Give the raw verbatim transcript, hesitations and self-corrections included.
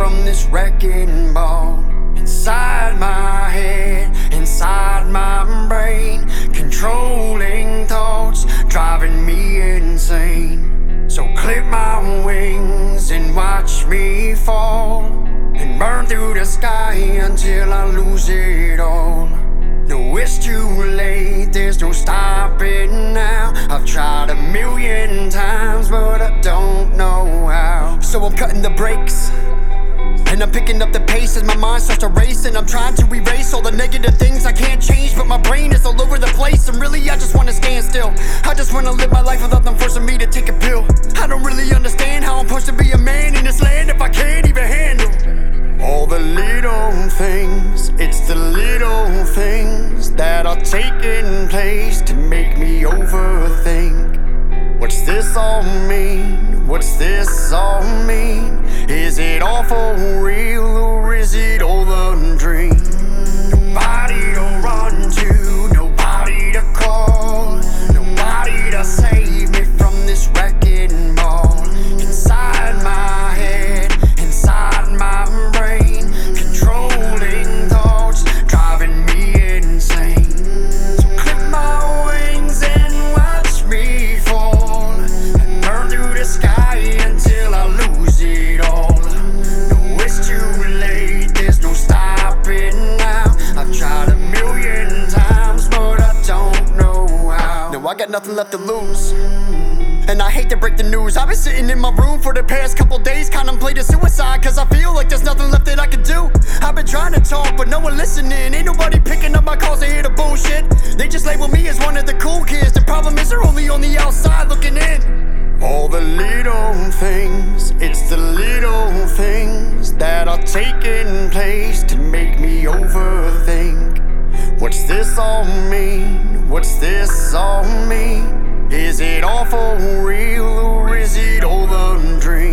from this wrecking ball. Inside my head, inside my brain, controlling thoughts, driving me insane. So clip my wings and watch me fall, and burn through the sky until I lose it all. No, it's too late, there's no stopping now. I've tried a million times, but I don't know how. So I'm cutting the brakes, and I'm picking up the pace as my mind starts to race. And I'm trying to erase all the negative things I can't change, but my brain is all over the place. And really I just wanna stand still. I just wanna live my life without them forcing me to take a pill. I don't really understand how I'm supposed to be a man in this land if I can't even handle all the little things. It's the little things that are taking place to make me overthink. What's this all mean? What's this all mean? Is it all for real, or is it all a dream? Nobody to run to, nobody to call, nobody to save me from this wrecking ball. Inside my head, inside my brain, controlling thoughts, driving me insane. So clip my wings and watch me fall, and burn through the sky until I lose it all. No, it's too late, there's no stopping now. I've tried a million times, but I don't know how. No, I got nothing left to lose, and I hate to break the news. I've been sitting in my room for the past couple days, contemplating suicide, cause I feel like there's nothing left that I can do. I've been trying to talk, but no one listening. Ain't nobody picking up my calls to hear the bullshit. They just label me as one of the cool kids. The problem is they're only on the outside looking in. All the little things, it's the little things that are taking place to make me overthink. What's this all mean? What's this all mean? Is it all for real, or is it all a dream?